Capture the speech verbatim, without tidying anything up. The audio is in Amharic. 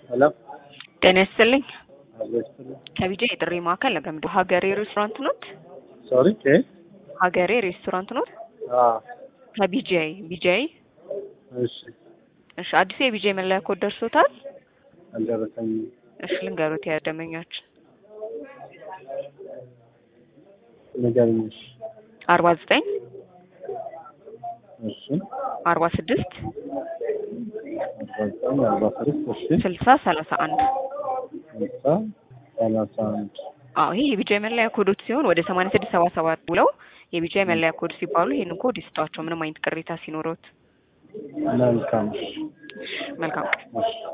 ሄሎ ጤና ይስጥልኝ። አለስኩ ከቢጄ የጥሪ ማዕከል ለገምዱ ሀገሬ ሬስቶራንት ኖት? ሶሪ ኬ ሀገሬ ሬስቶራንት ኖት? አ ከቢጄ ቢጄ እሺ እሺ። አዲስ የቢጄ መለያ ኮድ ደርሶታል? አልደረሰኝም። እሺ ልንገሩት ያደመኛች ንገሪኝ። አርባ ዘጠኝ እሺ አርባ ስድስት አርባ ዘጠኝ አርባ ስድስት እሺ ስልሳ ሰላሳ አንድ ስልሳ ሰላሳ አንድ አዎ ይሄ የቢጄ መለያ ኮዶች ሲሆን ወደ ሰማንያ ስድስት ሰባ ሰባት ብለው የቢጄ መለያ ኮድ ሲባሉ ይሄንን ኮድ ይስጧቸው ምንም አይነት ቅሬታ ሲኖሩት። መልካም መልካም